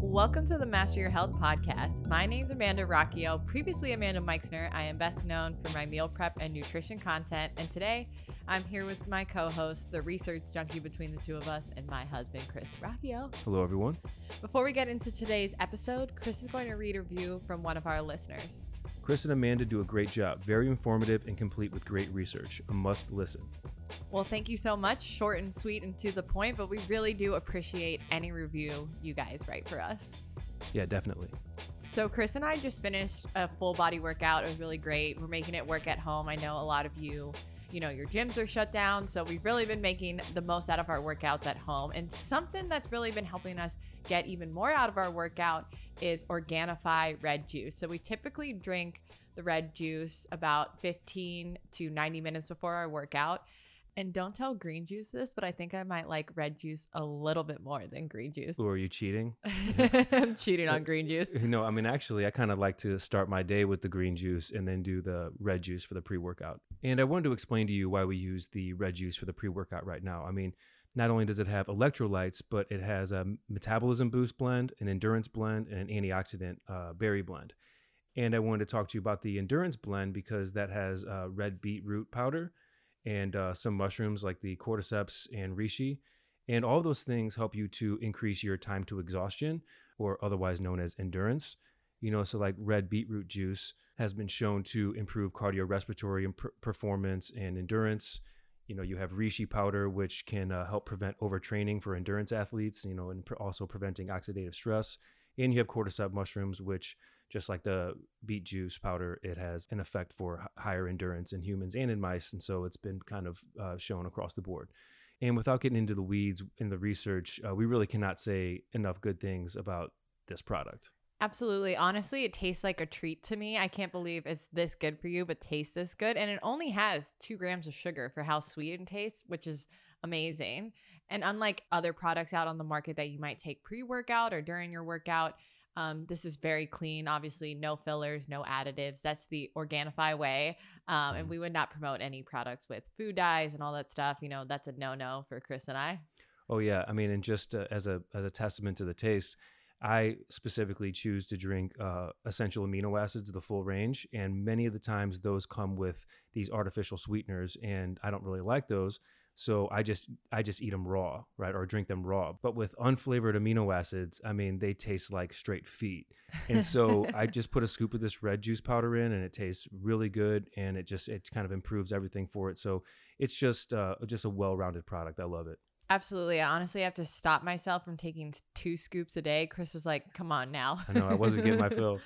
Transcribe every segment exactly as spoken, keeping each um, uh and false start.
Welcome to the Master Your Health podcast. My name is Amanda Rocchio, previously Amanda Meixner. I am best known for my meal prep and nutrition content. And today I'm here with my co-host, the research junkie between the two of us, and my husband, Chris Rocchio. Hello, everyone. Before we get into today's episode, Chris is going to read a review from one of our listeners. Chris and Amanda do a great job. Very informative and complete with great research. A must listen. Well, thank you so much. Short and sweet and to the point, but we really do appreciate any review you guys write for us. Yeah, definitely. So Chris and I just finished a full body workout. It was really great. We're making it work at home. I know a lot of you, you know, your gyms are shut down. So we've really been making the most out of our workouts at home. And something that's really been helping us get even more out of our workout is Organifi red juice. So we typically drink the red juice about fifteen to ninety minutes before our workout. And don't tell green juice this, but I think I might like red juice a little bit more than green juice. Or are you cheating? I'm cheating on green juice. No, I mean, actually, I kind of like to start my day with the green juice and then do the red juice for the pre-workout. And I wanted to explain to you why we use the red juice for the pre-workout right now. I mean, not only does it have electrolytes, but it has a metabolism boost blend, an endurance blend, and an antioxidant uh, berry blend. And I wanted to talk to you about the endurance blend because that has uh, red beetroot powder and uh, some mushrooms like the cordyceps and reishi. And all of those things help you to increase your time to exhaustion, or otherwise known as endurance. You know, so like red beetroot juice has been shown to improve cardiorespiratory imp- performance and endurance. You know, you have reishi powder, which can uh, help prevent overtraining for endurance athletes, you know, and pr- also preventing oxidative stress. And you have cordyceps mushrooms, which, just like the beet juice powder, it has an effect for h- higher endurance in humans and in mice. And so it's been kind of uh, shown across the board. And without getting into the weeds in the research, uh, we really cannot say enough good things about this product. Absolutely. Honestly, it tastes like a treat to me. I can't believe it's this good for you, but tastes this good. And it only has two grams of sugar for how sweet it tastes, which is amazing. And unlike other products out on the market that you might take pre-workout or during your workout, um, this is very clean. Obviously, no fillers, no additives. That's the Organifi way. Um, and we would not promote any products with food dyes and all that stuff. You know, that's a no-no for Chris and I. Oh, yeah. I mean, and just uh, as a as a testament to the taste, I specifically choose to drink uh, essential amino acids, the full range. And many of the times those come with these artificial sweeteners, and I don't really like those. So I just I just eat them raw, right? Or drink them raw. But with unflavored amino acids, I mean, they taste like straight feet. And so I just put a scoop of this red juice powder in, and it tastes really good. And it just it kind of improves everything for it. So it's just uh, just a well-rounded product. I love it. Absolutely. I honestly have to stop myself from taking two scoops a day. Chris was like, come on now. I know, I wasn't getting my fill.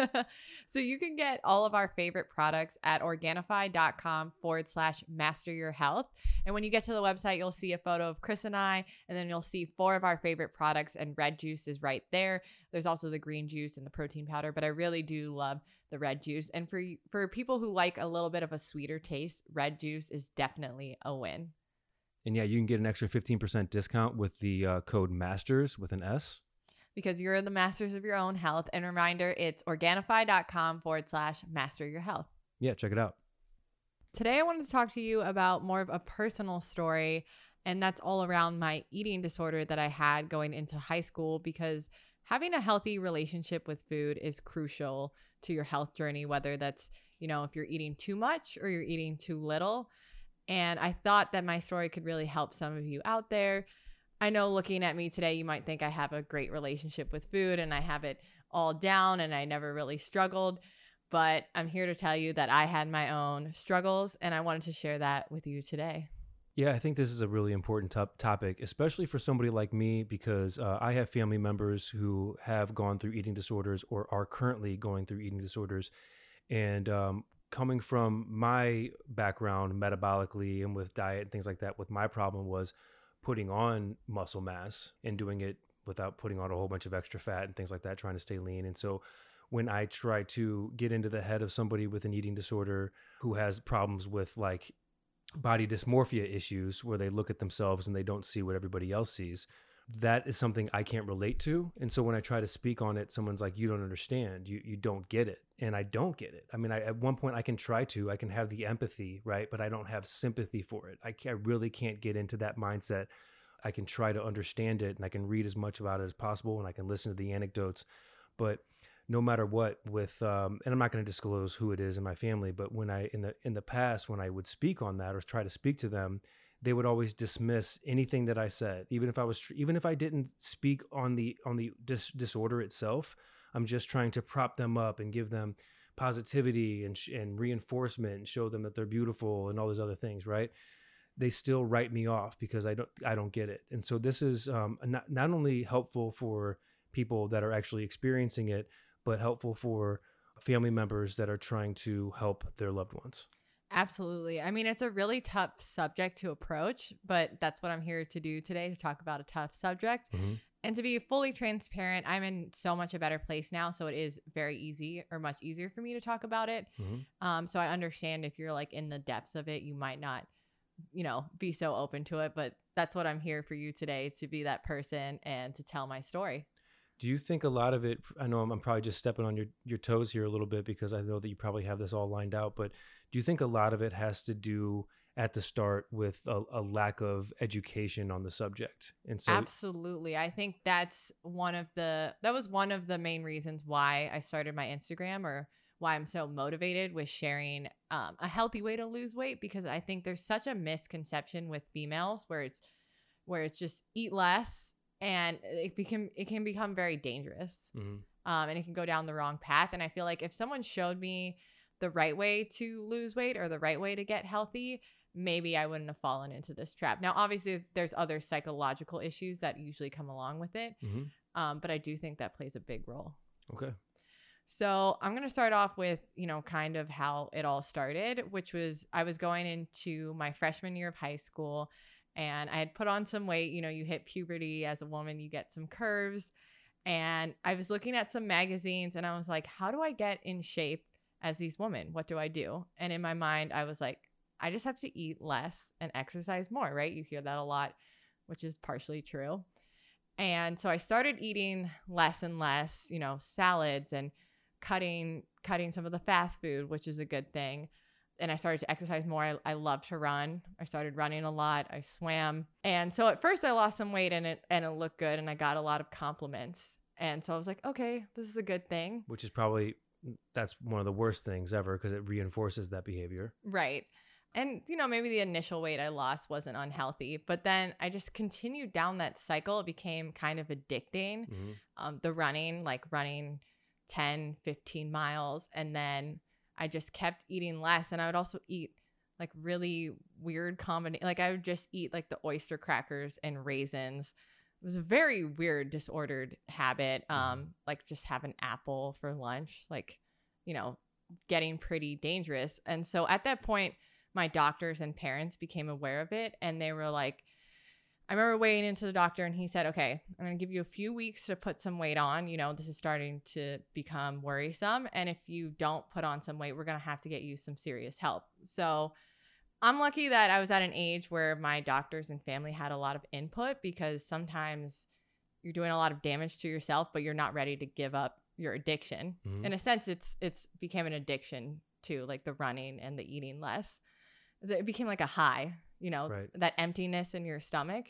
So you can get all of our favorite products at Organifi.com forward slash master your health. And when you get to the website, you'll see a photo of Chris and I, and then you'll see four of our favorite products, and red juice is right there. There's also the green juice and the protein powder, but I really do love the red juice. And for, for people who like a little bit of a sweeter taste, red juice is definitely a win. And yeah, you can get an extra fifteen percent discount with the uh, code MASTERS with an S. Because you're the masters of your own health. And reminder, it's Organifi.com forward slash master your health. Yeah, check it out. Today, I wanted to talk to you about more of a personal story. And that's all around my eating disorder that I had going into high school, because having a healthy relationship with food is crucial to your health journey, whether that's, you know, if you're eating too much or you're eating too little. And I thought that my story could really help some of you out there. I know looking at me today, you might think I have a great relationship with food and I have it all down and I never really struggled. But I'm here to tell you that I had my own struggles, and I wanted to share that with you today. Yeah, I think this is a really important top topic, especially for somebody like me, because uh, I have family members who have gone through eating disorders or are currently going through eating disorders. And um, coming from my background metabolically and with diet and things like that, with my problem was putting on muscle mass and doing it without putting on a whole bunch of extra fat and things like that, trying to stay lean. And so when I try to get into the head of somebody with an eating disorder who has problems with like body dysmorphia issues, where they look at themselves and they don't see what everybody else sees, that is something I can't relate to. And so when I try to speak on it, someone's like, you don't understand, you you don't get it. And I don't get it. I mean, I, at one point I can try to, I can have the empathy, right? But I don't have sympathy for it. I, can't, I really can't get into that mindset I can try to understand it and I can read as much about it as possible and I can listen to the anecdotes. But no matter what, with um, and I'm not going to disclose who it is in my family, but when I in the in the past when I would speak on that or try to speak to them, they would always dismiss anything that I said, even if I was tr- even if I didn't speak on the on the dis- disorder itself. I'm just trying to prop them up and give them positivity and sh- and reinforcement and show them that they're beautiful and all these other things, right? They still write me off because I don't I don't get it. And so this is um, not not only helpful for people that are actually experiencing it, but helpful for family members that are trying to help their loved ones. Absolutely. I mean, it's a really tough subject to approach, but that's what I'm here to do today, to talk about a tough subject. Mm-hmm. And to be fully transparent, I'm in so much a better place now. So it is very easy or much easier for me to talk about it. Mm-hmm. Um, so I understand if you're like in the depths of it, you might not, you know, be so open to it. But that's what I'm here for you today, to be that person and to tell my story. Do you think a lot of it, I know I'm, I'm probably just stepping on your, your toes here a little bit because I know that you probably have this all lined out, but do you think a lot of it has to do at the start with a, a lack of education on the subject? And so Absolutely. I think that's one of the, that was one of the main reasons why I started my Instagram, or why I'm so motivated with sharing um, a healthy way to lose weight, because I think there's such a misconception with females where it's, where it's just eat less. And it became it can become very dangerous, mm-hmm. um, and it can go down the wrong path. And I feel like if someone showed me the right way to lose weight or the right way to get healthy, maybe I wouldn't have fallen into this trap. Now, obviously, there's other psychological issues that usually come along with it, Mm-hmm. um, but I do think that plays a big role. Okay. So I'm going to start off with, you know, kind of how it all started, which was I was going into my freshman year of high school. And I had put on some weight. You know, you hit puberty as a woman, you get some curves. And I was looking at some magazines and I was like, how do I get in shape as these women? What do I do? And in my mind, I was like, I just have to eat less and exercise more, right? You hear that a lot, which is partially true. And so I started eating less and less, you know, salads and cutting, cutting some of the fast food, which is a good thing. And I started to exercise more. I, I love to run. I started running a lot. I swam. And so at first I lost some weight and it and it looked good and I got a lot of compliments. And so I was like, okay, this is a good thing. Which is probably, that's one of the worst things ever because it reinforces that behavior. Right. And, you know, maybe the initial weight I lost wasn't unhealthy, but then I just continued down that cycle. It became kind of addicting. Mm-hmm. Um, the running, like running ten, fifteen miles. And then I just kept eating less. And I would also eat like really weird combination. Like I would just eat like the oyster crackers and raisins. It was a very weird, disordered habit. Um, Mm-hmm. like just have an apple for lunch, like, you know, getting pretty dangerous. And so at that point, my doctors and parents became aware of it. And they were like, I remember weighing into the doctor and he said, okay, I'm going to give you a few weeks to put some weight on. You know, this is starting to become worrisome. And if you don't put on some weight, we're going to have to get you some serious help. So I'm lucky that I was at an age where my doctors and family had a lot of input, because sometimes you're doing a lot of damage to yourself, but you're not ready to give up your addiction. Mm-hmm. In a sense, it's it's became an addiction too, like the running and the eating less. It became like a high, you know, Right. that emptiness in your stomach.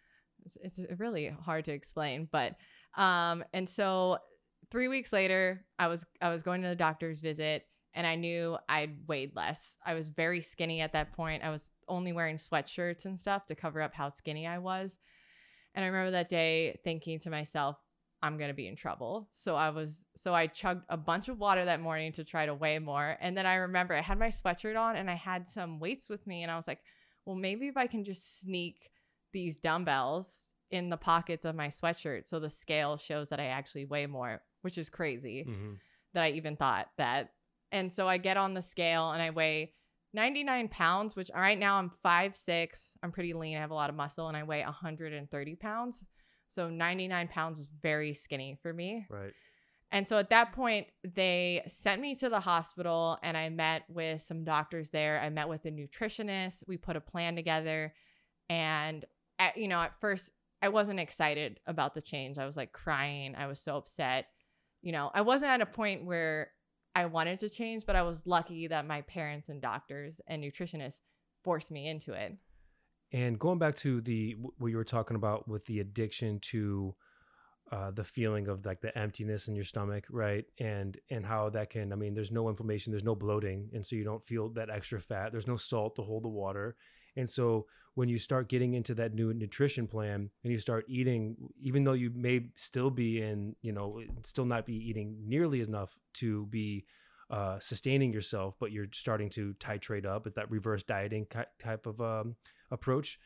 It's, it's really hard to explain, but um, and so three weeks later, I was I was going to the doctor's visit, and I knew I'd weighed less. I was very skinny at that point. I was only wearing sweatshirts and stuff to cover up how skinny I was. And I remember that day thinking to myself, I'm going to be in trouble. So I was, so I chugged a bunch of water that morning to try to weigh more. And then I remember I had my sweatshirt on and I had some weights with me. And I was like, well, maybe if I can just sneak these dumbbells in the pockets of my sweatshirt, so the scale shows that I actually weigh more, which is crazy Mm-hmm. that I even thought that. And so I get on the scale and I weigh ninety-nine pounds, which right now I'm five six. I'm pretty lean. I have a lot of muscle and I weigh one hundred thirty pounds. So ninety-nine pounds is very skinny for me. Right. And so at that point, they sent me to the hospital and I met with some doctors there. I met with a nutritionist. We put a plan together. And, at, you know, at first, I wasn't excited about the change. I was like crying. I was so upset. You know, I wasn't at a point where I wanted to change, but I was lucky that my parents and doctors and nutritionists forced me into it. And going back to the what you were talking about with the addiction to uh, the feeling of like the emptiness in your stomach, right? And and how that can, I mean, there's no inflammation, there's no bloating, and so you don't feel that extra fat. There's no salt to hold the water, and so when you start getting into that new nutrition plan and you start eating, even though you may still be in, you know, still not be eating nearly enough to be uh, sustaining yourself, but you're starting to titrate up. It's that reverse dieting type of um, approach.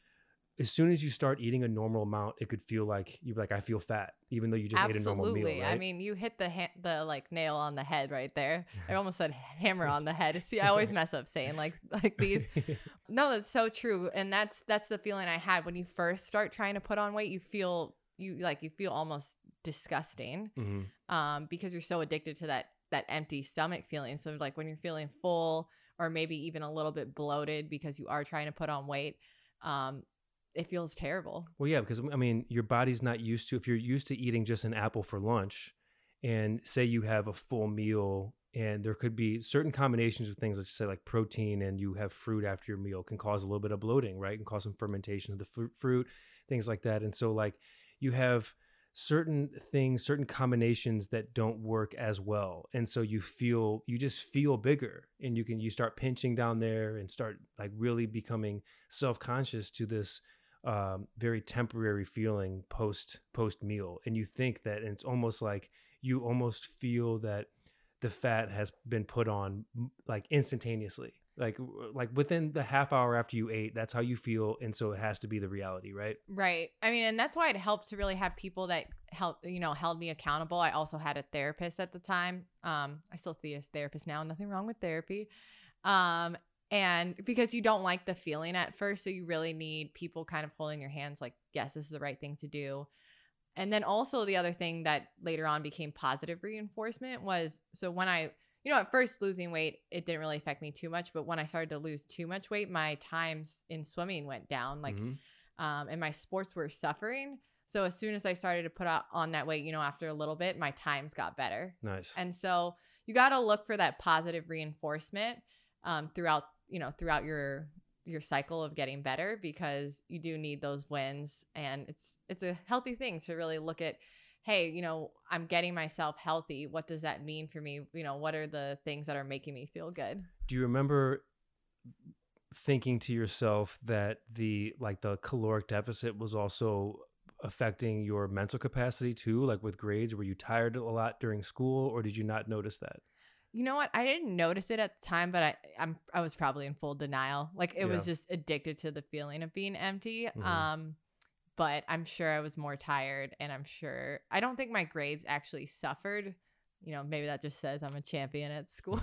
As soon as you start eating a normal amount, it could feel like you're like, I feel fat, even though you just Absolutely. ate a normal meal, right? I mean, you hit the ha- the like nail on the head right there. I almost said hammer on the head. See, I always mess up saying like like these. No, that's so true, and that's that's the feeling I had when you first start trying to put on weight. You feel you like you feel almost disgusting, Mm-hmm. um, because you're so addicted to that that empty stomach feeling. So like when you're feeling full or maybe even a little bit bloated because you are trying to put on weight, um, it feels terrible. Well, yeah, because I mean, your body's not used to, if you're used to eating just an apple for lunch and say you have a full meal and there could be certain combinations of things, let's say like protein, and you have fruit after your meal, can cause a little bit of bloating, right? Can cause some fermentation of the fr- fruit, things like that. And so like you have certain things, certain combinations that don't work as well. And so you feel, you just feel bigger, and you can, you start pinching down there and start like really becoming self-conscious to this um, very temporary feeling post post meal. And you think that, and it's almost like you almost feel that the fat has been put on like instantaneously, like like within the half hour after you ate. That's how you feel, and so it has to be the reality, right? Right. I mean, and that's why it helped to really have people that help, you know, held me accountable. I also had a therapist at the time. Um, I still see a therapist now. Nothing wrong with therapy. Um, and because you don't like the feeling at first, so you really need people kind of holding your hands like, yes, this is the right thing to do. And then also the other thing that later on became positive reinforcement was, so when I, you know, at first losing weight, it didn't really affect me too much. But when I started to lose too much weight, my times in swimming went down, like, mm-hmm. um, and my sports were suffering. So as soon as I started to put out on that weight, you know, after a little bit, my times got better. Nice. And so you got to look for that positive reinforcement um, throughout, you know, throughout your your cycle of getting better, because you do need those wins. And it's it's a healthy thing to really look at, hey, you know, I'm getting myself healthy. What does that mean for me? You know, what are the things that are making me feel good? Do you remember thinking to yourself that the like the caloric deficit was also affecting your mental capacity too, like with grades? Were you tired a lot during school, or did you not notice that? You know what? I didn't notice it at the time, but I I'm I was probably in full denial. Like it Yeah. was just addicted to the feeling of being empty. Mhm. Um, but I'm sure I was more tired, and I'm sure I don't think my grades actually suffered. You know, maybe that just says I'm a champion at school.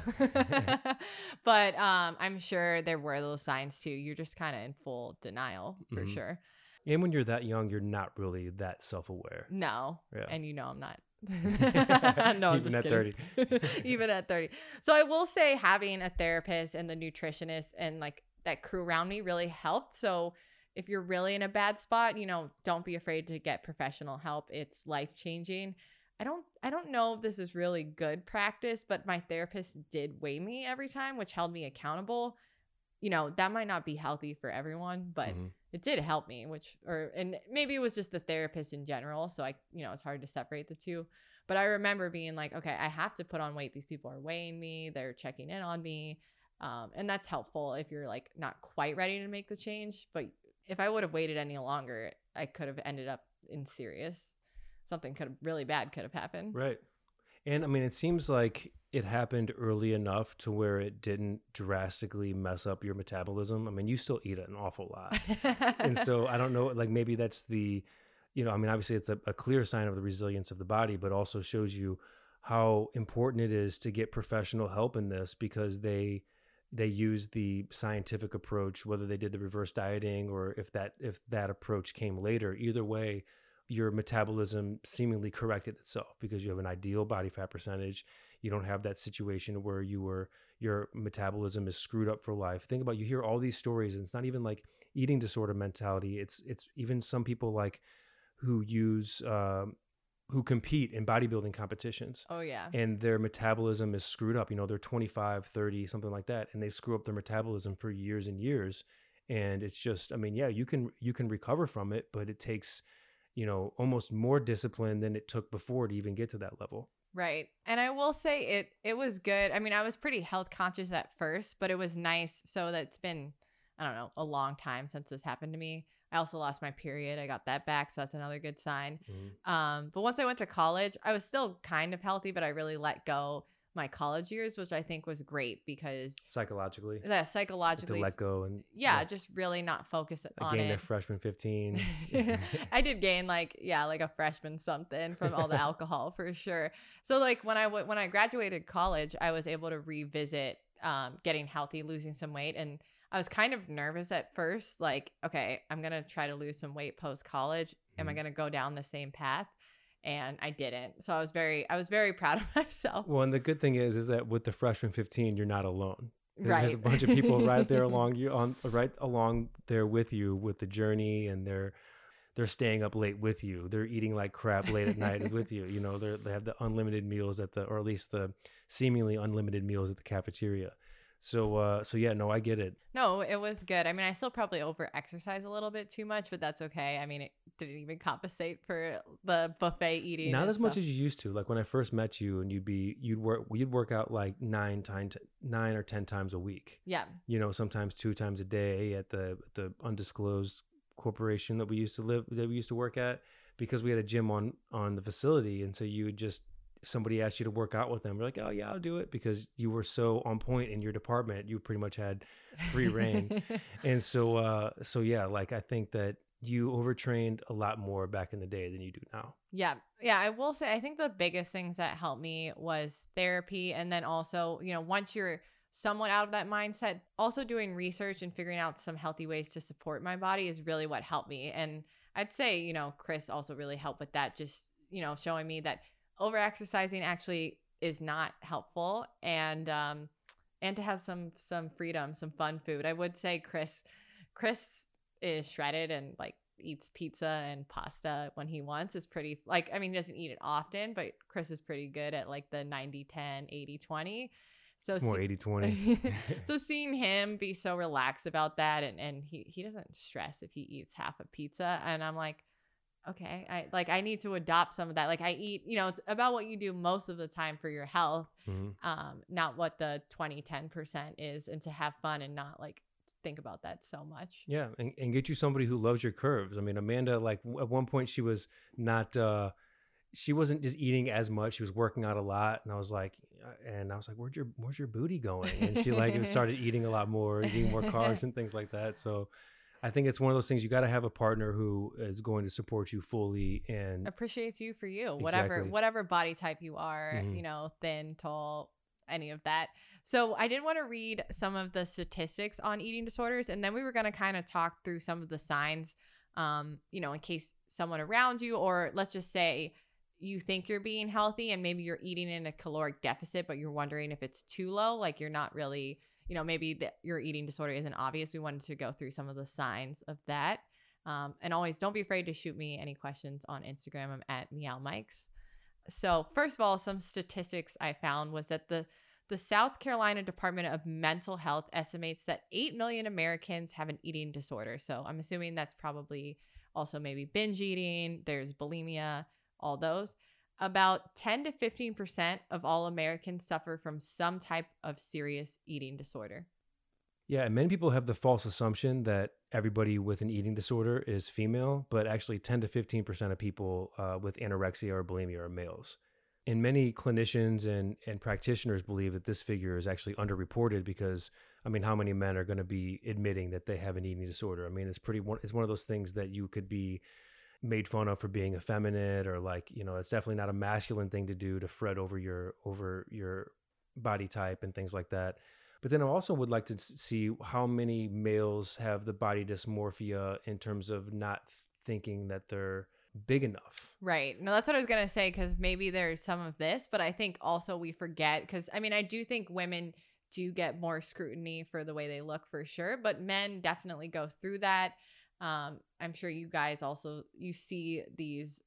But um, I'm sure there were those signs too. You're just kind of in full denial for Mhm. sure. And when you're that young, you're not really that self-aware. No, Yeah. and you know I'm not. No, I'm Even just at kidding. thirty. Even at thirty. So I will say having a therapist and the nutritionist and like that crew around me really helped. So if you're really in a bad spot, you know, don't be afraid to get professional help. It's life-changing. I don't I don't know if this is really good practice, but my therapist did weigh me every time, which held me accountable. You know, that might not be healthy for everyone, but Mhm. it did help me, which, or, and maybe it was just the therapist in general. So I, you know, it's hard to separate the two. But I remember being like, okay, I have to put on weight. These people are weighing me, they're checking in on me. Um, and that's helpful if you're like not quite ready to make the change. But if I would have waited any longer, I could have ended up in serious. Something could have really bad could have happened. Right. And I mean, it seems like it happened early enough to where it didn't drastically mess up your metabolism. I mean, you still eat an awful lot. And so I don't know, like maybe that's the, you know, I mean, obviously it's a, a clear sign of the resilience of the body, but also shows you how important it is to get professional help in this, because they they use the scientific approach, whether they did the reverse dieting or if that if that approach came later. Either way, your metabolism seemingly corrected itself because you have an ideal body fat percentage. You don't have that situation where you were your metabolism is screwed up for life. Think about, you hear all these stories, and it's not even like eating disorder mentality. It's it's even some people like who use um, who compete in bodybuilding competitions. Oh yeah. And their metabolism is screwed up. You know, they're twenty-five, thirty, something like that, and they screw up their metabolism for years and years. And it's just, I mean, yeah, you can you can recover from it, but it takes, you know, almost more discipline than it took before to even get to that level. Right. And I will say it it was good. I mean, I was pretty health conscious at first, but it was nice. So that's been, I don't know, a long time since this happened to me. I also lost my period. I got that back, so that's another good sign. Mhm. Um, but once I went to college, I was still kind of healthy, but I really let go my college years, which I think was great because Psychologically, yeah, to psychologically, let go and yeah, yeah, just really not focus I on gained a it. freshman fifteen. I did gain like yeah like a freshman something from all the alcohol for sure. So like when I w- when I graduated college, I was able to revisit um, getting healthy, losing some weight, and I was kind of nervous at first. Like, okay, I'm gonna try to lose some weight post college. Am I Mhm. gonna go down the same path? And I didn't. So I was very I was very proud of myself. Well, and the good thing is, is that with the freshman fifteen, you're not alone. There's, there's a Right. bunch of people right there along you on right along there with you with the journey, and they're they're staying up late with you. They're eating like crap late at night with you. You know, they they have the unlimited meals at the, or at least the seemingly unlimited meals at the cafeteria. So, uh, so yeah, no, I get it. No, it was good. I mean, I still probably over exercise a little bit too much, but that's okay. I mean, it didn't even compensate for the buffet eating Not and as much stuff. as you used to. Like when I first met you, and you'd be you'd work you'd work out like nine times nine or ten times a week. Yeah. You know, sometimes two times a day at the the undisclosed corporation that we used to live that we used to work at, because we had a gym on on the facility, and so you would just, if somebody asked you to work out with them, you're like, oh yeah, I'll do it, because you were so on point in your department. You pretty much had free reign. And so uh so yeah, like I think that you overtrained a lot more back in the day than you do now. Yeah. Yeah. I will say, I think the biggest things that helped me was therapy. And then also, you know, once you're somewhat out of that mindset, also doing research and figuring out some healthy ways to support my body is really what helped me. And I'd say, you know, Chris also really helped with that, just, you know, showing me that over exercising actually is not helpful. And, um, and to have some some freedom, some fun food. I would say Chris Chris is shredded and like eats pizza and pasta when he wants. Is pretty like I mean he doesn't eat it often, but Chris is pretty good at like the ninety ten eighty twenty. So It's more see- eighty twenty. so seeing him be so relaxed about that, and and he he doesn't stress if he eats half a pizza, and I'm like, okay, I like I need to adopt some of that. Like I eat, you know, it's about what you do most of the time for your health, Mhm. um, not what the twenty ten percent is, and to have fun and not like think about that so much. Yeah, and, and get you somebody who loves your curves. I mean, Amanda, like w- at one point she was not uh she wasn't just eating as much, she was working out a lot, and I was like uh, and I was like, where's your where's your booty going? And she like started eating a lot more, eating more carbs and things like that. So I think it's one of those things, you got to have a partner who is going to support you fully. And Appreciates you for you, whatever exactly. whatever body type you are, Mhm. you know, thin, tall, any of that. So I did want to read some of the statistics on eating disorders, and then we were going to kind of talk through some of the signs, um, you know, in case someone around you, or let's just say you think you're being healthy and maybe you're eating in a caloric deficit, but you're wondering if it's too low, like you're not really, you know, maybe the, your eating disorder isn't obvious. We wanted to go through some of the signs of that. Um, and always don't be afraid to shoot me any questions on Instagram. I'm at Meow Mikes. So first of all, some statistics I found was that the the South Carolina Department of Mental Health estimates that eight million Americans have an eating disorder. So I'm assuming that's probably also maybe binge eating, there's bulimia, all those. About ten to fifteen percent of all Americans suffer from some type of serious eating disorder. Yeah, and many people have the false assumption that everybody with an eating disorder is female, but actually ten to fifteen percent of people uh, with anorexia or bulimia are males. And many clinicians and, and practitioners believe that this figure is actually underreported, because, I mean, how many men are going to be admitting that they have an eating disorder? I mean, it's pretty, it's one of those things that you could be made fun of for being effeminate, or like, you know, it's definitely not a masculine thing to do, to fret over your, over your body type and things like that. But then I also would like to see how many males have the body dysmorphia in terms of not thinking that they're big enough. Right. No, that's what I was going to say, because maybe there's some of this, but I think also we forget, because I mean, I do think women do get more scrutiny for the way they look for sure, but men definitely go through that. Um, I'm sure you guys also, you see these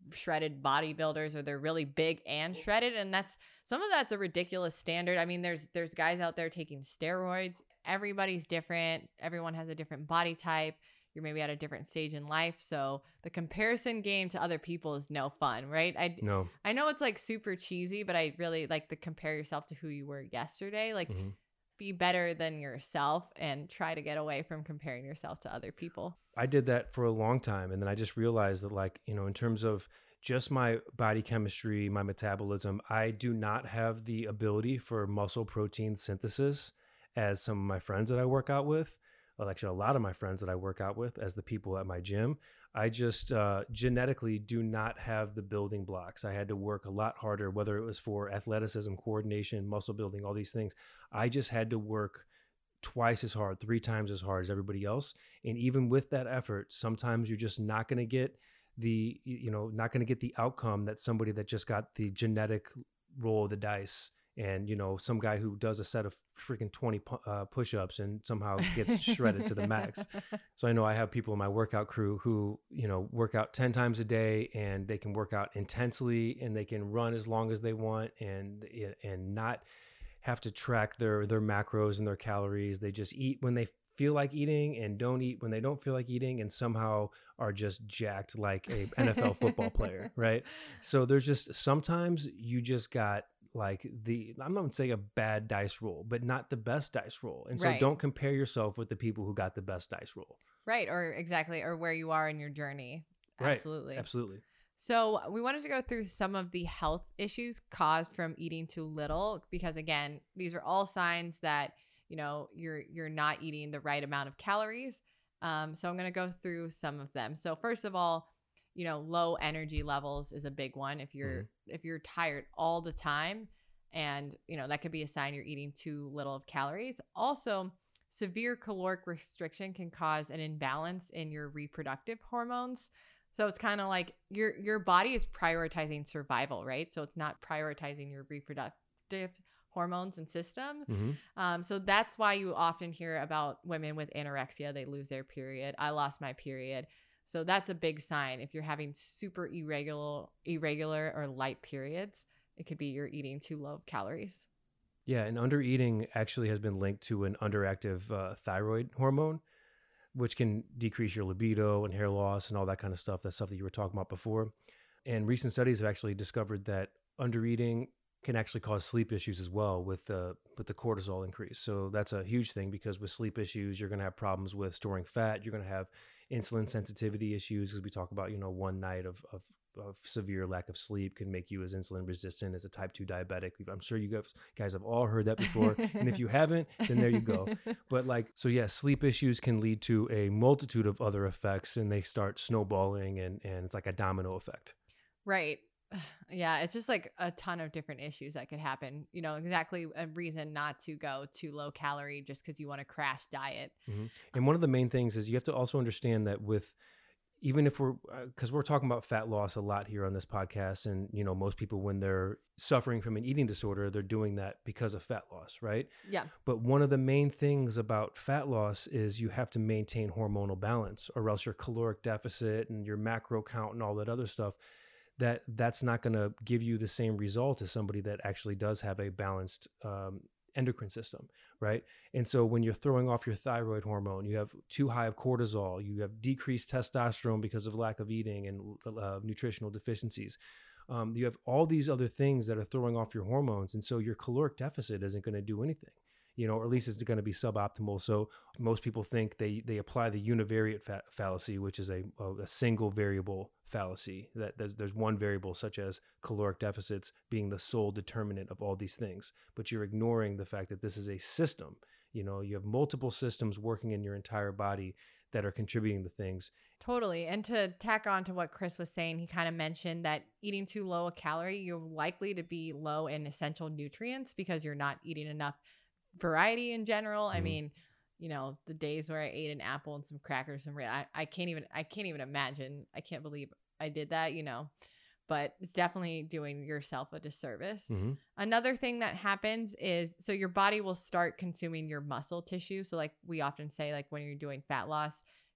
shredded bodybuilders or they're really big and shredded. And that's some of that's a ridiculous standard. I mean, there's there's guys out there taking steroids. Everybody's different. Everyone has a different body type. You're maybe at a different stage in life. So the comparison game to other people is no fun, right? I No. I know it's like super cheesy, but I really like to compare yourself to who you were yesterday. Like Mhm. be better than yourself and try to get away from comparing yourself to other people. I did that for a long time. And then I just realized that, like, you know, in terms of just my body chemistry, my metabolism, I do not have the ability for muscle protein synthesis as some of my friends that I work out with. Well, actually, a lot of my friends that I work out with, as the people at my gym, I just uh, genetically do not have the building blocks. I had to work a lot harder, whether it was for athleticism, coordination, muscle building, all these things. I just had to work twice as hard, three times as hard as everybody else. And even with that effort, sometimes you're just not going to get the, you know, not going to get the outcome that somebody that just got the genetic roll of the dice. And, you know, some guy who does a set of freaking twenty pu- uh, push-ups and somehow gets shredded to the max. So I know I have people in my workout crew who, you know, work out ten times a day, and they can work out intensely, and they can run as long as they want, and and not have to track their their macros and their calories. They just eat when they feel like eating and don't eat when they don't feel like eating, and somehow are just jacked like a N F L football player, right? So there's just sometimes you just got like the, I'm not gonna say a bad dice roll, but not the best dice roll. And so Right. don't compare yourself with the people who got the best dice roll. Right. Or exactly. Or where you are in your journey. Right. Absolutely. Absolutely. So we wanted to go through some of the health issues caused from eating too little, because again, these are all signs that, you know, you're you're not eating the right amount of calories. Um, so I'm going to go through some of them. So first of all, you know, low energy levels is a big one. If you're mm-hmm. if you're tired all the time, and you know that could be a sign you're eating too little of calories. Also, severe caloric restriction can cause an imbalance in your reproductive hormones. So it's kind of like your your body is prioritizing survival, right? So it's not prioritizing your reproductive hormones and system. Mm-hmm. Um, so that's why you often hear about women with anorexia. They lose their period. I lost my period. So that's a big sign. If you're having super irregular, irregular or light periods, it could be you're eating too low calories. Yeah, and undereating actually has been linked to an underactive uh, thyroid hormone, which can decrease your libido and hair loss and all that kind of stuff. That's stuff that you were talking about before. And recent studies have actually discovered that undereating can actually cause sleep issues as well with the with the cortisol increase. So that's a huge thing, because with sleep issues, you're going to have problems with storing fat. You're going to have insulin sensitivity issues, because we talk about, you know, one night of, of of severe lack of sleep can make you as insulin resistant as a type two diabetic. I'm sure you guys have all heard that before. And if you haven't, then there you go. But like, so yeah, sleep issues can lead to a multitude of other effects, and they start snowballing, and, and it's like a domino effect. Right. Yeah, it's just like a ton of different issues that could happen. You know, exactly a reason not to go too low calorie just because you want to crash diet. Mm-hmm. And one of the main things is you have to also understand that with, even if we're, because we're talking about fat loss a lot here on this podcast, and, you know, most people, when they're suffering from an eating disorder, they're doing that because of fat loss, right? Yeah. But one of the main things about fat loss is you have to maintain hormonal balance, or else your caloric deficit and your macro count and all that other stuff, that that's not going to give you the same result as somebody that actually does have a balanced um, endocrine system, right? And so when you're throwing off your thyroid hormone, you have too high of cortisol, you have decreased testosterone because of lack of eating and uh, nutritional deficiencies. Um, you have all these other things that are throwing off your hormones. And so your caloric deficit isn't going to do anything, you know, or at least it's going to be suboptimal. So most people think they they apply the univariate fa- fallacy, which is a, a single variable fallacy, that there's, there's one variable, such as caloric deficits, being the sole determinant of all these things. But you're ignoring the fact that this is a system. You know, you have multiple systems working in your entire body that are contributing to things. Totally. And to tack on to what Chris was saying, he kind of mentioned that eating too low a calorie, you're likely to be low in essential nutrients because you're not eating enough variety in general. Mm-hmm. I mean, you know, the days where I ate an apple and some crackers, some I, I can't even, I can't even imagine. I can't believe I did that, you know, but it's definitely doing yourself a disservice. Mm-hmm. Another thing that happens is, so your body will start consuming your muscle tissue. So like we often say, like when you're doing fat loss,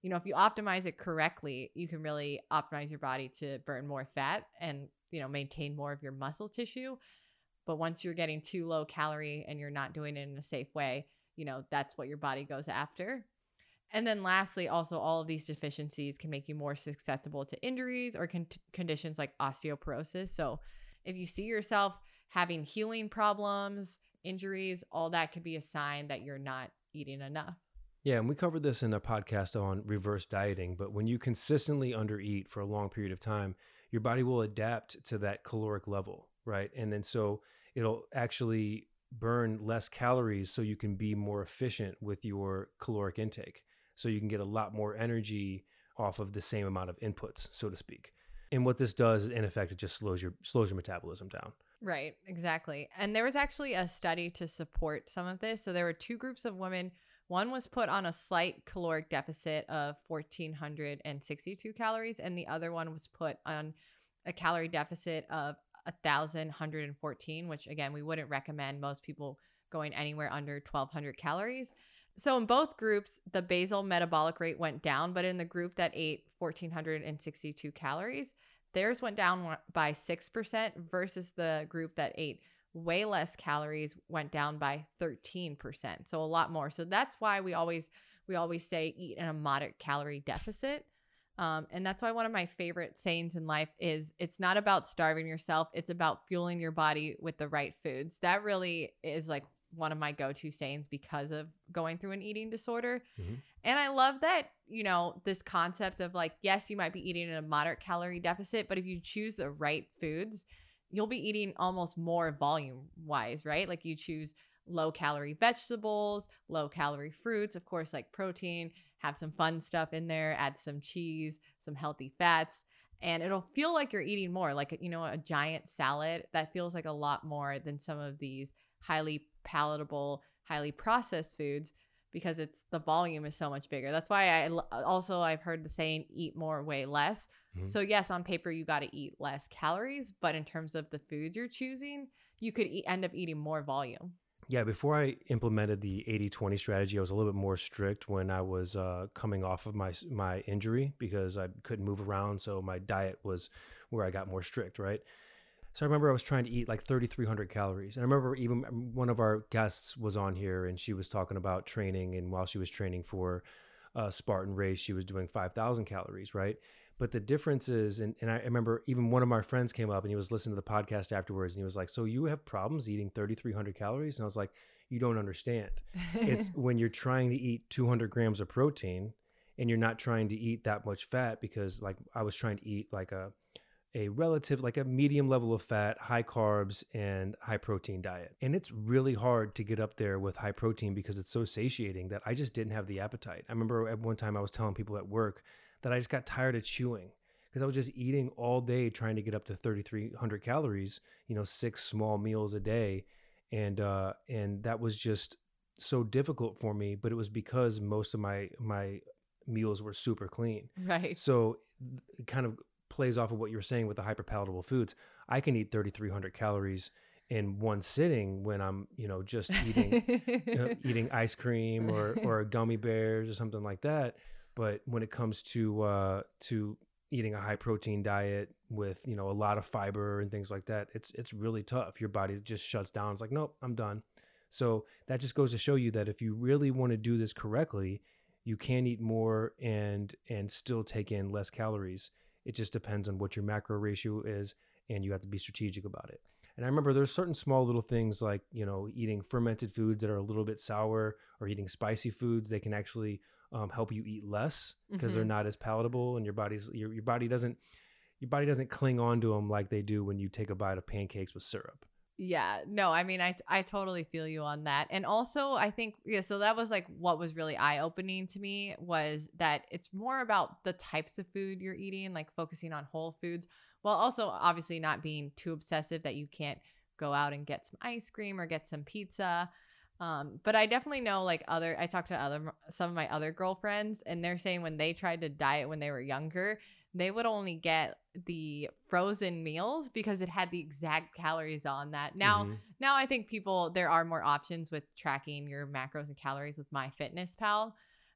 you know, if you optimize it correctly, you can really optimize your body to burn more fat and, you know, maintain more of your muscle tissue. But once you're getting too low calorie and you're not doing it in a safe way, you know, that's what your body goes after. And then lastly, also all of these deficiencies can make you more susceptible to injuries or con- conditions like osteoporosis. So if you see yourself having healing problems, injuries, all that could be a sign that you're not eating enough. Yeah, and we covered this in a podcast on reverse dieting, but when you consistently undereat for a long period of time, your body will adapt to that caloric level, right? And then so it'll actually burn less calories so you can be more efficient with your caloric intake. So you can get a lot more energy off of the same amount of inputs, so to speak. And what this does, in effect, it just slows your slows your metabolism down. Right, exactly. And there was actually a study to support some of this. So there were two groups of women. One was put on a slight caloric deficit of one thousand four hundred sixty-two calories, and the other one was put on a calorie deficit of one thousand one hundred fourteen, which again, we wouldn't recommend most people going anywhere under twelve hundred calories. So in both groups, the basal metabolic rate went down, but in the group that ate one thousand four hundred sixty-two calories, theirs went down by six percent versus the group that ate way less calories went down by thirteen percent. So a lot more. So that's why we always we always say eat in a moderate calorie deficit. Um, and that's why one of my favorite sayings in life is it's not about starving yourself. It's about fueling your body with the right foods. That really is like one of my go-to sayings because of going through an eating disorder. Mm-hmm. And I love that, you know, this concept of like, yes, you might be eating in a moderate calorie deficit, but if you choose the right foods, you'll be eating almost more volume wise, right? Like you choose low calorie vegetables, low calorie fruits, of course, like protein, have some fun stuff in there, add some cheese, some healthy fats, and it'll feel like you're eating more, like, you know, a giant salad that feels like a lot more than some of these highly palatable, highly processed foods because it's the volume is so much bigger. That's why I also I've heard the saying eat more, weigh less. Mm-hmm. So yes, on paper you got to eat less calories, but in terms of the foods you're choosing, you could eat, end up eating more volume. Yeah, before I implemented the eighty twenty strategy, I was a little bit more strict when I was uh, coming off of my my injury because I couldn't move around. So my diet was where I got more strict, right? So I remember I was trying to eat like thirty-three hundred calories. And I remember even one of our guests was on here and she was talking about training. And while she was training for a Spartan race, she was doing five thousand calories, right? But the difference is, and, and I remember even one of my friends came up and he was listening to the podcast afterwards and he was like, so you have problems eating thirty-three hundred calories? And I was like, you don't understand. It's when you're trying to eat two hundred grams of protein and you're not trying to eat that much fat, because like I was trying to eat like a a relative, like a medium level of fat, high carbs, and high protein diet. And it's really hard to get up there with high protein because it's so satiating that I just didn't have the appetite. I remember at one time I was telling people at work that I just got tired of chewing because I was just eating all day trying to get up to thirty-three hundred calories, you know, six small meals a day. And, uh, and that was just so difficult for me, but it was because most of my, my meals were super clean. Right. So it kind of plays off of what you were saying with the hyperpalatable foods. I can eat thirty-three hundred calories in one sitting when I'm, you know, just eating you know, eating ice cream or or gummy bears or something like that. But when it comes to uh, to eating a high protein diet with, you know, a lot of fiber and things like that, it's it's really tough. Your body just shuts down. It's like, nope, I'm done. So that just goes to show you that if you really want to do this correctly, you can eat more and and still take in less calories. It just depends on what your macro ratio is, and you have to be strategic about it. And I remember there's certain small little things like, you know, eating fermented foods that are a little bit sour or eating spicy foods. They can actually um, help you eat less because mm-hmm. they're not as palatable, and your body's your your body doesn't your body doesn't cling on to them like they do when you take a bite of pancakes with syrup. Yeah, no, I mean, I, I totally feel you on that. And also I think, yeah, so that was like what was really eye-opening to me was that it's more about the types of food you're eating, like focusing on whole foods, while also obviously not being too obsessive that you can't go out and get some ice cream or get some pizza. Um, but I definitely know like other, I talked to other, some of my other girlfriends, and they're saying when they tried to diet when they were younger, they would only get the frozen meals because it had the exact calories on that. Now, mm-hmm. now I think people, there are more options with tracking your macros and calories with MyFitnessPal.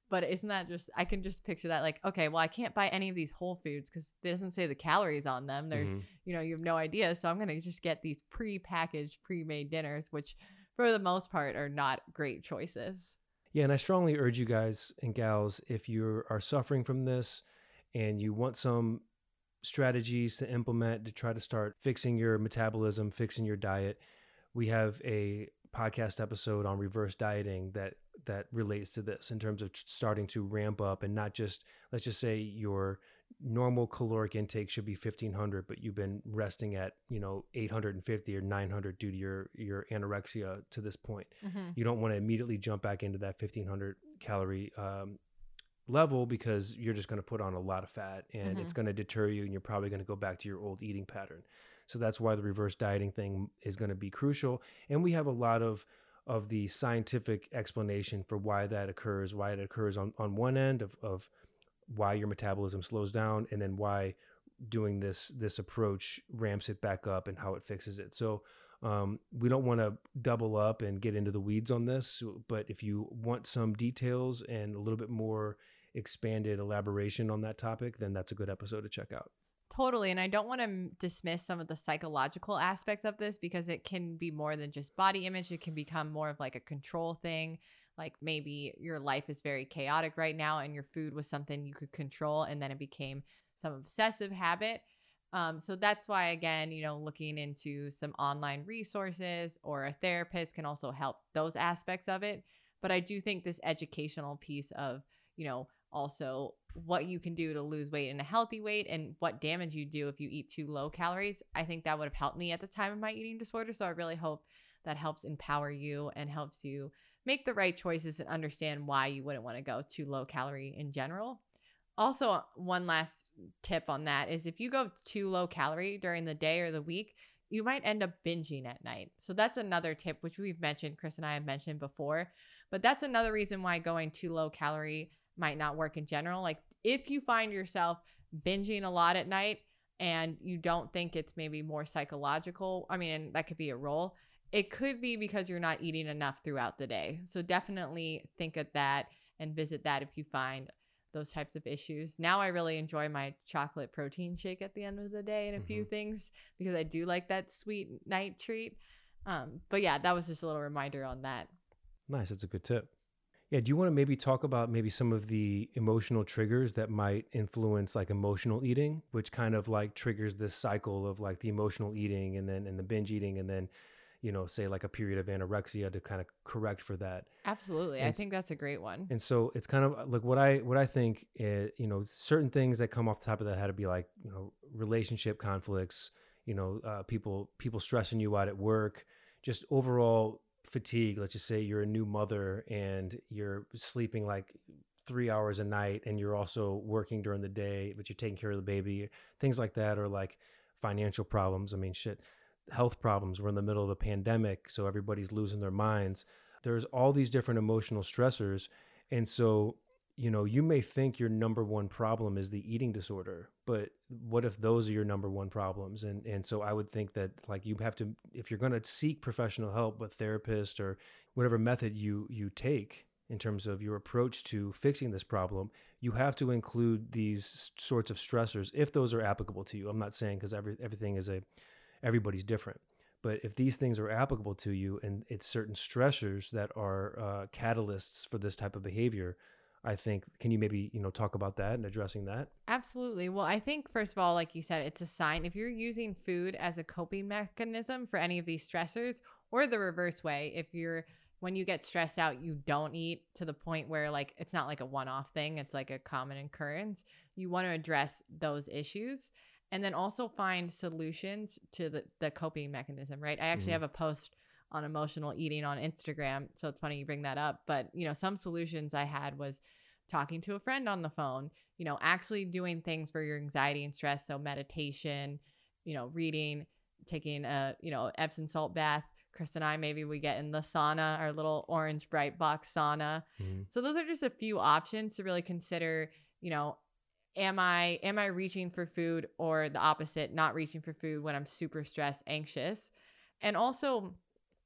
But isn't that just, I can just picture that like, okay, well, I can't buy any of these whole foods because it doesn't say the calories on them. There's, hmm you know, you have no idea. So I'm going to just get these pre-packaged, pre-made dinners, which for the most part are not great choices. Yeah, and I strongly urge you guys and gals, if you are suffering from this and you want some strategies to implement to try to start fixing your metabolism, fixing your diet, we have a podcast episode on reverse dieting that that relates to this in terms of starting to ramp up and not just, let's just say your normal caloric intake should be fifteen hundred, but you've been resting at, you know, eight hundred fifty or nine hundred due to your your anorexia to this point. Mm-hmm. You don't want to immediately jump back into that fifteen hundred calorie um, level, because you're just going to put on a lot of fat and Mm-hmm. it's going to deter you, and you're probably going to go back to your old eating pattern. So that's why the reverse dieting thing is going to be crucial. And we have a lot of of the scientific explanation for why that occurs, why it occurs on, on one end of, of why your metabolism slows down, and then why doing this this approach ramps it back up and how it fixes it. So um, we don't want to double up and get into the weeds on this, but if you want some details and a little bit more expanded elaboration on that topic, then that's a good episode to check out. Totally. And I don't want to dismiss some of the psychological aspects of this because it can be more than just body image. It can become more of like a control thing. Like maybe your life is very chaotic right now and your food was something you could control, and then it became some obsessive habit. Um, so that's why, again, you know, looking into some online resources or a therapist can also help those aspects of it. But I do think this educational piece of, you know, also what you can do to lose weight in a healthy weight and what damage you do if you eat too low calories, I think that would have helped me at the time of my eating disorder. So I really hope that helps empower you and helps you make the right choices and understand why you wouldn't want to go too low calorie in general. Also, one last tip on that is if you go too low calorie during the day or the week, you might end up binging at night. So that's another tip, which we've mentioned, Chris and I have mentioned before, but that's another reason why going too low calorie might not work in general. Like if you find yourself binging a lot at night and you don't think it's maybe more psychological, I mean, and that could be a role. It could be because you're not eating enough throughout the day. So definitely think of that and visit that if you find those types of issues. Now I really enjoy my chocolate protein shake at the end of the day and a mm-hmm. few things because I do like that sweet night treat. Um, but yeah, that was just a little reminder on that. Nice. That's a good tip. Yeah. Do you want to maybe talk about maybe some of the emotional triggers that might influence like emotional eating, which kind of like triggers this cycle of like the emotional eating and then and the binge eating and then, you know, say like a period of anorexia to kind of correct for that? Absolutely. And I think that's a great one. And so it's kind of like what I what I think, it, you know, certain things that come off the top of that head to be like, you know, relationship conflicts, you know, uh, people people stressing you out at work, just overall fatigue. Let's just say you're a new mother and you're sleeping like three hours a night and you're also working during the day, but you're taking care of the baby, things like that, or like financial problems. I mean, shit, health problems. We're in the middle of a pandemic, so everybody's losing their minds. There's all these different emotional stressors. And so, you know, you may think your number one problem is the eating disorder, but what if those are your number one problems? And and so I would think that like you have to, if you're going to seek professional help, a therapist or whatever method you you take in terms of your approach to fixing this problem, you have to include these sorts of stressors if those are applicable to you. I'm not saying because every everything is a, everybody's different. But if these things are applicable to you and it's certain stressors that are uh, catalysts for this type of behavior, I think, can you maybe, you know, talk about that and addressing that? Absolutely. Well, I think, first of all, like you said, it's a sign. If you're using food as a coping mechanism for any of these stressors, or the reverse way, if you're, when you get stressed out, you don't eat to the point where like, it's not like a one-off thing. It's like a common occurrence. You want to address those issues. And then also find solutions to the, the coping mechanism, right? I actually mm-hmm. have a post on emotional eating on Instagram. So it's funny you bring that up. But, you know, some solutions I had was talking to a friend on the phone, you know, actually doing things for your anxiety and stress. So meditation, you know, reading, taking a, you know, Epsom salt bath. Chris and I, maybe we get in the sauna, our little orange bright box sauna. Mm-hmm. So those are just a few options to really consider, you know, Am I am I reaching for food, or the opposite, not reaching for food when I'm super stressed, anxious? And also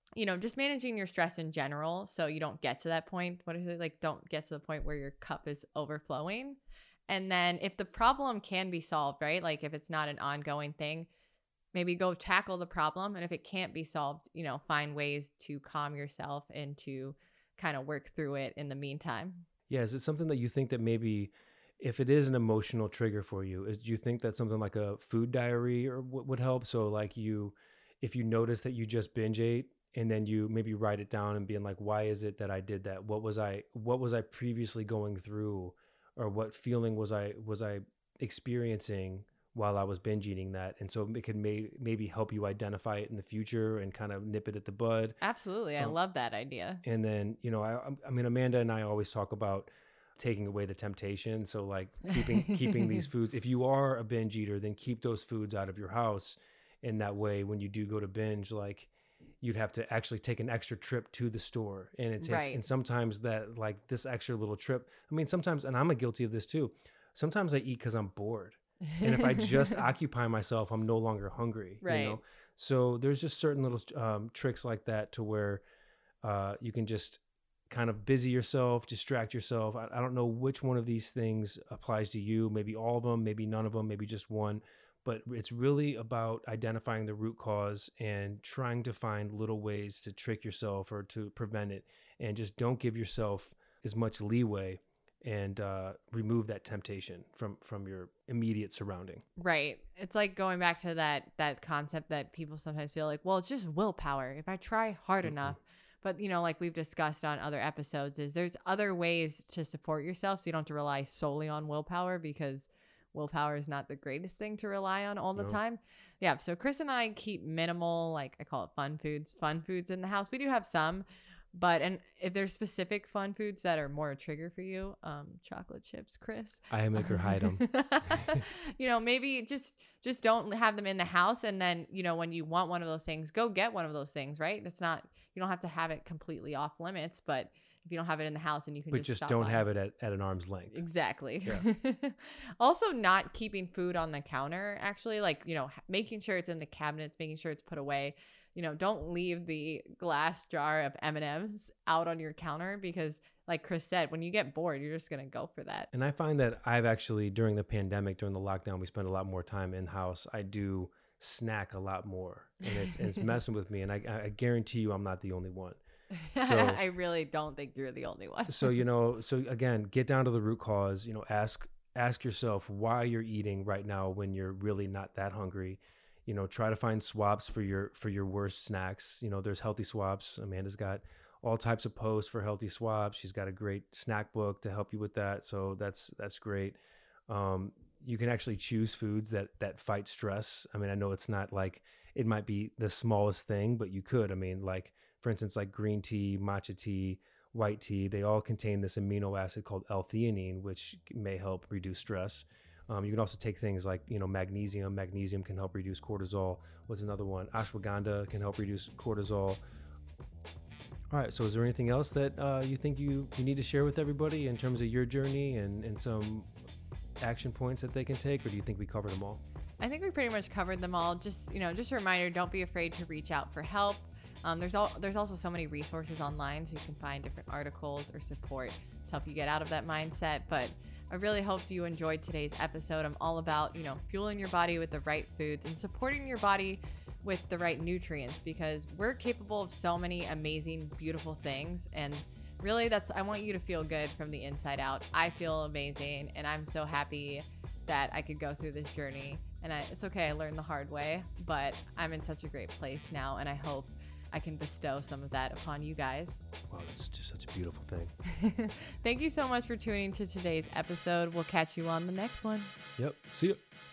you know, just managing your stress in general so you don't get to that point. What is it? Like, don't get to the point where your cup is overflowing. And then if the problem can be solved, right? Like if it's not an ongoing thing, maybe go tackle the problem. And if it can't be solved, you know, find ways to calm yourself and to kind of work through it in the meantime. Yeah. Is it something that you think that maybe if it is an emotional trigger for you, is do you think that something like a food diary or what would help? So like you, if you notice that you just binge ate and then you maybe write it down and being like, why is it that I did that? What was I, what was I previously going through, or what feeling was I, was I experiencing while I was binge eating that? And so it could may, maybe help you identify it in the future and kind of nip it at the bud. Absolutely. I Um, love that idea. And then, you know, I, I mean, Amanda and I always talk about taking away the temptation. So like keeping, keeping these foods, if you are a binge eater, then keep those foods out of your house. And that way, when you do go to binge, like you'd have to actually take an extra trip to the store. And it takes, Right. and sometimes that like this extra little trip, I mean, sometimes, and I'm guilty of this too. Sometimes I eat because I'm bored. And if I just occupy myself, I'm no longer hungry. Right. You know? So there's just certain little um, tricks like that to where uh, you can just kind of busy yourself, distract yourself. I, I don't know which one of these things applies to you. Maybe all of them, maybe none of them, maybe just one. But it's really about identifying the root cause and trying to find little ways to trick yourself or to prevent it. And just don't give yourself as much leeway and uh, remove that temptation from from your immediate surrounding. Right. It's like going back to that that concept that people sometimes feel like, well, it's just willpower. If I try hard Mm-hmm. enough. But, you know, like we've discussed on other episodes, is there's other ways to support yourself so you don't have to rely solely on willpower, because willpower is not the greatest thing to rely on all the No. time. Yeah. So Chris and I keep minimal, like I call it fun foods, fun foods in the house. We do have some. But and if there's specific fun foods that are more a trigger for you, um, chocolate chips, Chris. I make her hide them. You know, maybe just just don't have them in the house, and then you know when you want one of those things, go get one of those things. Right? It's not, you don't have to have it completely off limits, but if you don't have it in the house, and you can But just, just stop don't by. have it at, at an arm's length. Exactly. Yeah. Also, not keeping food on the counter. Actually, like you know, ha- making sure it's in the cabinets, making sure it's put away. You know, don't leave the glass jar of M and M's out on your counter, because like Chris said, when you get bored, you're just going to go for that. And I find that I've actually, during the pandemic, during the lockdown, we spent a lot more time in house. I do snack a lot more, and it's, it's messing with me. And I, I guarantee you I'm not the only one. So, I really don't think you're the only one. so, you know, so again, get down to the root cause, you know, ask, ask yourself why you're eating right now when you're really not that hungry. You know, try to find swaps for your, for your worst snacks. You know, there's healthy swaps. Amanda's got all types of posts for healthy swaps. She's got a great snack book to help you with that. So that's, that's great. Um, you can actually choose foods that, that fight stress. I mean, I know it's not like, it might be the smallest thing, but you could, I mean, like, for instance, like green tea, matcha tea, white tea, they all contain this amino acid called L-theanine, which may help reduce stress. Um, you can also take things like, you know, magnesium. Magnesium can help reduce cortisol. What's another one? Ashwagandha can help reduce cortisol. All right. So is there anything else that uh, you think you, you need to share with everybody in terms of your journey and, and some action points that they can take? Or do you think we covered them all? I think we pretty much covered them all. Just, you know, just a reminder, don't be afraid to reach out for help. Um, there's all, there's also so many resources online, so you can find different articles or support to help you get out of that mindset. But I really hope you enjoyed today's episode. I'm all about, you know, fueling your body with the right foods and supporting your body with the right nutrients, because we're capable of so many amazing, beautiful things. And really that's, I want you to feel good from the inside out. I feel amazing, and I'm so happy that I could go through this journey. And I, it's okay, I learned the hard way, but I'm in such a great place now, and I hope I can bestow some of that upon you guys. Wow, that's just such a beautiful thing. Thank you so much for tuning to today's episode. We'll catch you on the next one. Yep. See ya.